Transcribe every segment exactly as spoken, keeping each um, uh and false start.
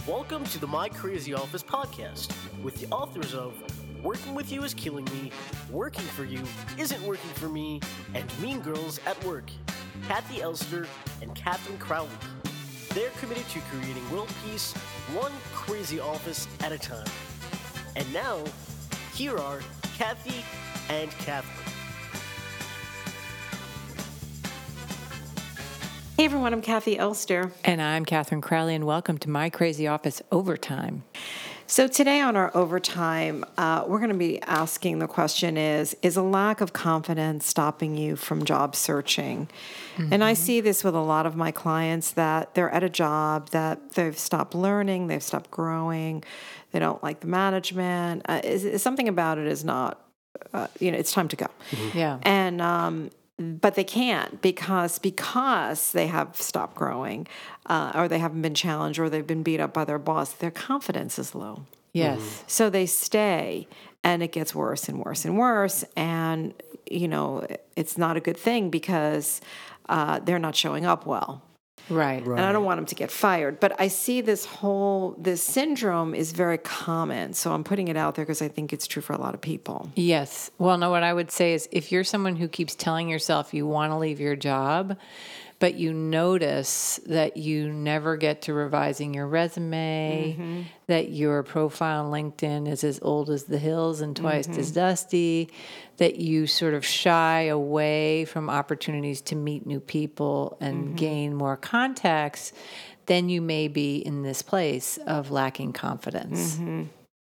Welcome to the My Crazy Office podcast with the authors of Working With You Is Killing Me, Working For You Isn't Working For Me, and Mean Girls at Work, Kathy Elster and Catherine Crowley. They're committed to creating world peace, one crazy office at a time. And now, here are Kathy and Catherine. Hey everyone, I'm Kathy Elster. And I'm Catherine Crowley, and welcome to My Crazy Office Overtime. So today on our Overtime, uh, we're going to be asking the question is, is a lack of confidence stopping you from job searching? Mm-hmm. And I see this with a lot of my clients that they're at a job that they've stopped learning, they've stopped growing, they don't like the management. Uh, is, is something about it is not, uh, you know, it's time to go. Mm-hmm. Yeah. And, um, But they can't because because they have stopped growing, uh, or they haven't been challenged, or they've been beat up by their boss. Their confidence is low. Yes. Mm-hmm. So they stay, and it gets worse and worse and worse. And you know, it's not a good thing because uh, they're not showing up well. Right. right. And I don't want them to get fired. But I see this whole, this syndrome is very common. So I'm putting it out there because I think it's true for a lot of people. Yes. Well, no, what I would say is if you're someone who keeps telling yourself you want to leave your job, but you notice that you never get to revising your resume, mm-hmm. that your profile on LinkedIn is as old as the hills and twice mm-hmm. as dusty, that you sort of shy away from opportunities to meet new people and mm-hmm. gain more contacts, then you may be in this place of lacking confidence. Mm-hmm.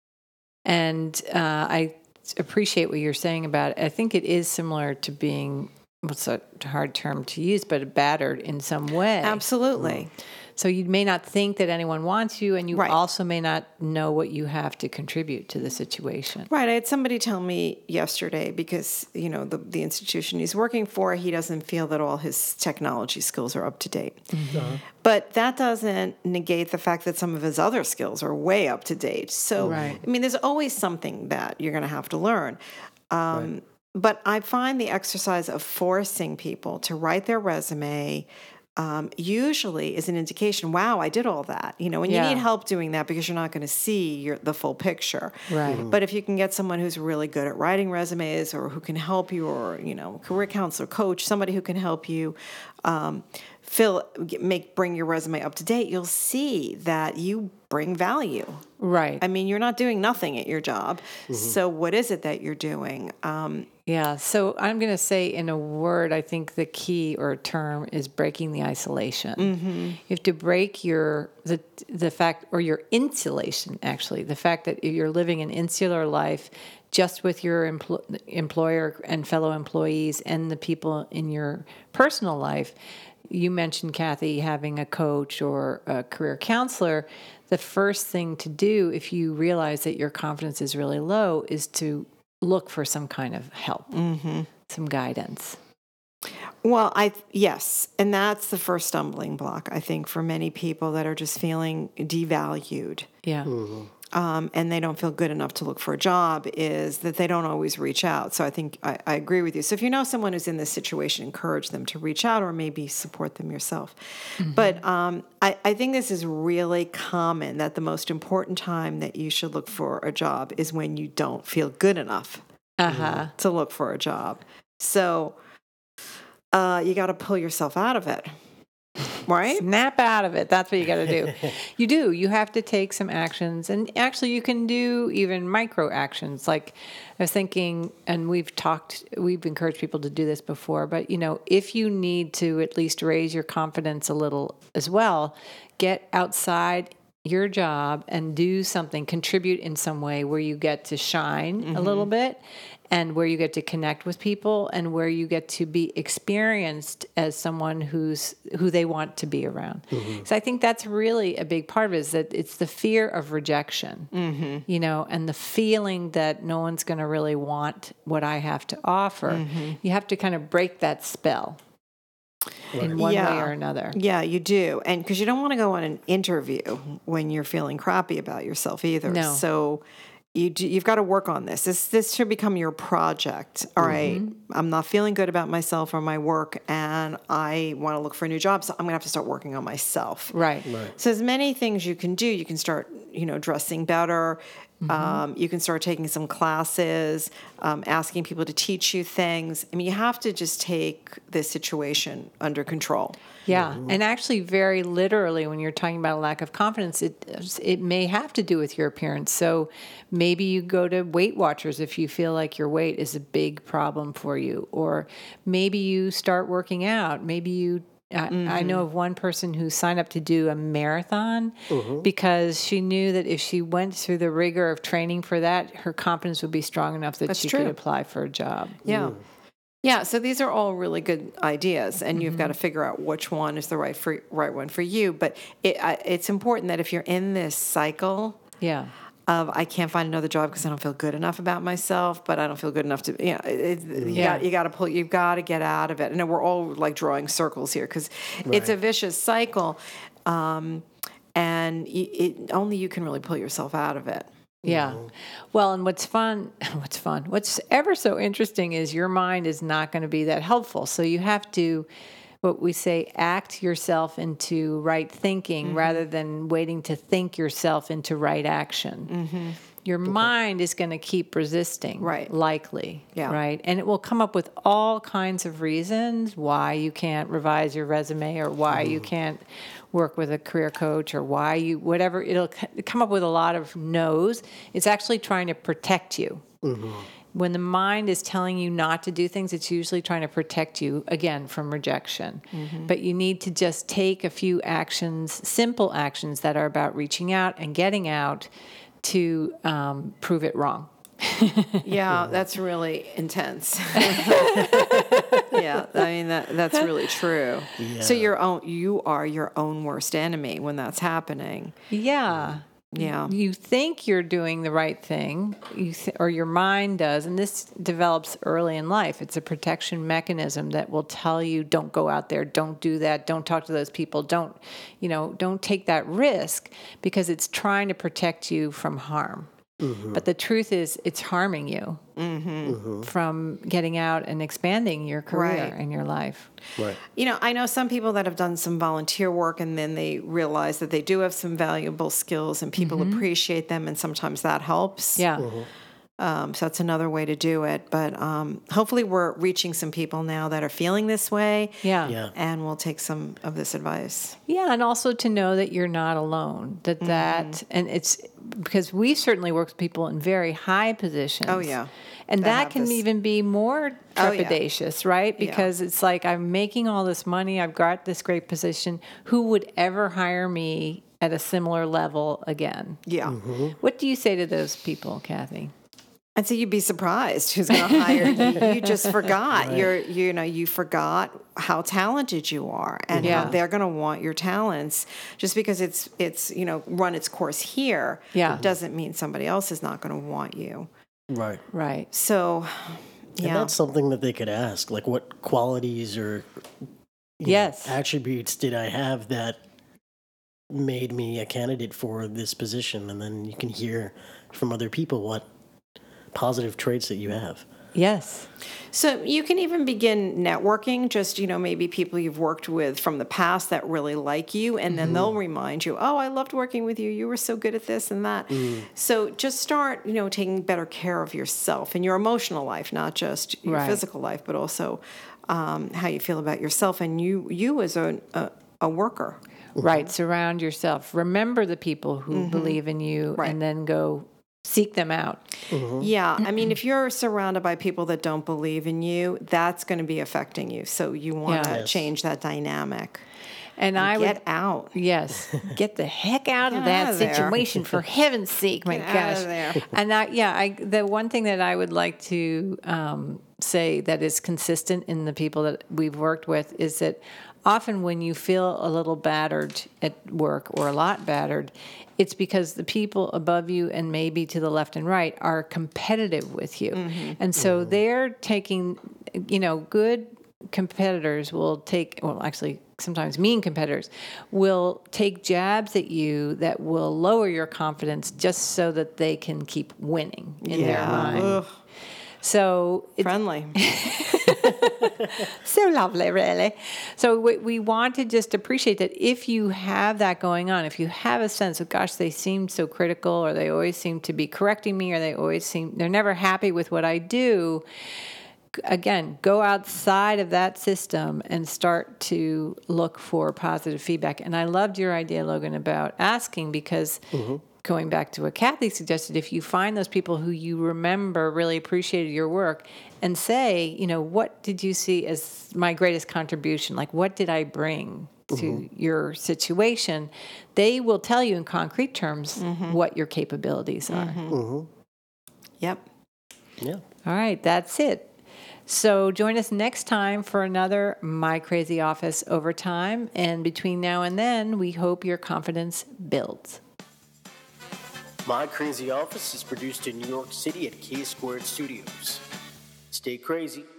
And uh, I appreciate what you're saying about it. I think it is similar to being, what's a hard term to use, but battered in some way. Absolutely. So you may not think that anyone wants you, and you right. also may not know what you have to contribute to the situation. Right. I had somebody tell me yesterday because, you know, the, the institution he's working for, he doesn't feel that all his technology skills are up to date. Mm-hmm. But that doesn't negate the fact that some of his other skills are way up to date. So, right. I mean, there's always something that you're going to have to learn. Um, right. But I find the exercise of forcing people to write their resume um, usually is an indication, wow, I did all that. You know, and yeah. you need help doing that because you're not going to see your, the full picture. Right. Mm-hmm. But if you can get someone who's really good at writing resumes or who can help you, or, you know, career counselor, coach, somebody who can help you um, fill, make, bring your resume up to date, you'll see that you bring value. Right. I mean, you're not doing nothing at your job. Mm-hmm. So what is it that you're doing? Um, Yeah, so I'm going to say in a word, I think the key or term is breaking the isolation. Mm-hmm. You have to break your, the the fact, or your insulation, actually, the fact that you're living an insular life just with your empl- employer and fellow employees and the people in your personal life. You mentioned, Kathy, having a coach or a career counselor. The first thing to do if you realize that your confidence is really low is to look for some kind of help, mm-hmm. some guidance. Well, I yes, and that's the first stumbling block, I think, for many people that are just feeling devalued. Yeah. Mm-hmm. Um, and they don't feel good enough to look for a job, is that they don't always reach out. So I think I, I agree with you. So if you know someone who's in this situation, encourage them to reach out or maybe support them yourself. Mm-hmm. But um, I, I think this is really common, that the most important time that you should look for a job is when you don't feel good enough uh-huh. to look for a job. So uh, you got to pull yourself out of it. Right? Snap out of it. That's what you got to do. You do. You have to take some actions. And actually, you can do even micro actions. Like I was thinking, and we've talked, we've encouraged people to do this before, but, you know, if you need to at least raise your confidence a little as well, get outside your job and do something, contribute in some way where you get to shine mm-hmm. a little bit, and where you get to connect with people, and where you get to be experienced as someone who's who they want to be around. Mm-hmm. So I think that's really a big part of it, is that it's the fear of rejection, mm-hmm. you know, and the feeling that no one's going to really want what I have to offer. Mm-hmm. You have to kind of break that spell. Right. In one yeah. way or another. Yeah, you do. And because you don't want to go on an interview when you're feeling crappy about yourself either. No. So you do, you've got to work on this. This this should become your project. All right, I'm not feeling good about myself or my work, and I want to look for a new job. So I'm gonna have to start working on myself. Right. Right. So there's many things you can do. You can start, you know, dressing better. Um, you can start taking some classes, um, asking people to teach you things. I mean, you have to just take this situation under control. Yeah, and actually, very literally, when you're talking about a lack of confidence, it it may have to do with your appearance. So maybe you go to Weight Watchers if you feel like your weight is a big problem for you, or maybe you start working out. Maybe you. I, mm-hmm. I know of one person who signed up to do a marathon mm-hmm. because she knew that if she went through the rigor of training for that, her confidence would be strong enough that That's she true. could apply for a job. Yeah. Mm. Yeah, so these are all really good ideas, and mm-hmm. you've got to figure out which one is the right for, right one for you. But it, I, it's important that if you're in this cycle, yeah. of I can't find another job because I don't feel good enough about myself, but I don't feel good enough to, you know, it, you yeah. got you got to pull, you've got to get out of it. And we're all like drawing circles here because right. it's a vicious cycle, um, and it, it, only you can really pull yourself out of it. Yeah. Well, and what's fun, what's fun, what's ever so interesting is your mind is not going to be that helpful. So you have to, what we say, act yourself into right thinking mm-hmm. rather than waiting to think yourself into right action. Mm-hmm. Your okay. mind is going to keep resisting, right? Likely, yeah. right? And it will come up with all kinds of reasons why you can't revise your resume or why mm-hmm. you can't work with a career coach or why you, whatever. It'll come up with a lot of no's. It's actually trying to protect you. Mm-hmm. When the mind is telling you not to do things, it's usually trying to protect you, again, from rejection. Mm-hmm. But you need to just take a few actions, simple actions that are about reaching out and getting out to um, prove it wrong. Yeah, that's really intense. Yeah, I mean that that's really true. Yeah. So your own you are your own worst enemy when that's happening. Yeah. Yeah. You think you're doing the right thing, you th- or your mind does, and this develops early in life. It's a protection mechanism that will tell you, don't go out there, don't do that, don't talk to those people, don't, you know, don't take that risk, because it's trying to protect you from harm. Mm-hmm. But the truth is, it's harming you mm-hmm. Mm-hmm. from getting out and expanding your career right. and your life. Right. You know, I know some people that have done some volunteer work and then they realize that they do have some valuable skills and people mm-hmm. appreciate them, and sometimes that helps. Yeah. Mm-hmm. Um, so that's another way to do it. But um, hopefully we're reaching some people now that are feeling this way. Yeah. Yeah. And we'll take some of this advice. Yeah, and also to know that you're not alone. That mm-hmm. that, and it's because we certainly work with people in very high positions. Oh, yeah. And that, that can this. even be more trepidatious, oh, yeah. right? Because yeah. it's like, I'm making all this money, I've got this great position. Who would ever hire me at a similar level again? Yeah. Mm-hmm. What do you say to those people, Kathy? And so you'd be surprised who's going to hire you. You just forgot. Right. You're, you know, you forgot how talented you are, and yeah. how they're going to want your talents. Just because it's, it's, you know, run its course here, yeah. doesn't mean somebody else is not going to want you. Right. Right. So, yeah. And that's something that they could ask, like, what qualities or yes. know, attributes did I have that made me a candidate for this position? And then you can hear from other people what positive traits that you have. Yes. So you can even begin networking, just, you know, maybe people you've worked with from the past that really like you, and then mm-hmm. they'll remind you, oh, I loved working with you. You were so good at this and that. Mm. So just start, you know, taking better care of yourself and your emotional life, not just your right. physical life, but also um, how you feel about yourself and you, you as a, a, a worker. Right. Surround yourself. Remember the people who mm-hmm. believe in you, right. and then go seek them out. Mm-hmm. Yeah. I mean, if you're surrounded by people that don't believe in you, that's going to be affecting you. So you want to Yeah. Yes. change that dynamic. And, And I get would, out. yes, get the heck out Get of that out of there. situation, for heaven's sake, my Get out gosh. of there. And I, yeah, I, the one thing that I would like to um, say that is consistent in the people that we've worked with is that often when you feel a little battered at work, or a lot battered, it's because the people above you and maybe to the left and right are competitive with you. Mm-hmm. And so mm-hmm. they're taking, you know, good competitors will take, well, actually, sometimes mean competitors, will take jabs at you that will lower your confidence just so that they can keep winning in their mind. Ugh. So it's Friendly. so lovely, really. So we, we want to just appreciate that if you have that going on, if you have a sense of, gosh, they seem so critical, or they always seem to be correcting me, or they always seem, they're never happy with what I do. Again, go outside of that system and start to look for positive feedback. And I loved your idea, Logan, about asking, because mm-hmm. going back to what Kathy suggested, if you find those people who you remember really appreciated your work, and say, you know, what did you see as my greatest contribution? Like, what did I bring to mm-hmm. your situation? They will tell you in concrete terms mm-hmm. what your capabilities are. Mm-hmm. Mm-hmm. Yep. Yeah. All right, that's it. So join us next time for another My Crazy Office Overtime. And between now and then, we hope your confidence builds. My Crazy Office is produced in New York City at K Squared Studios. Stay crazy.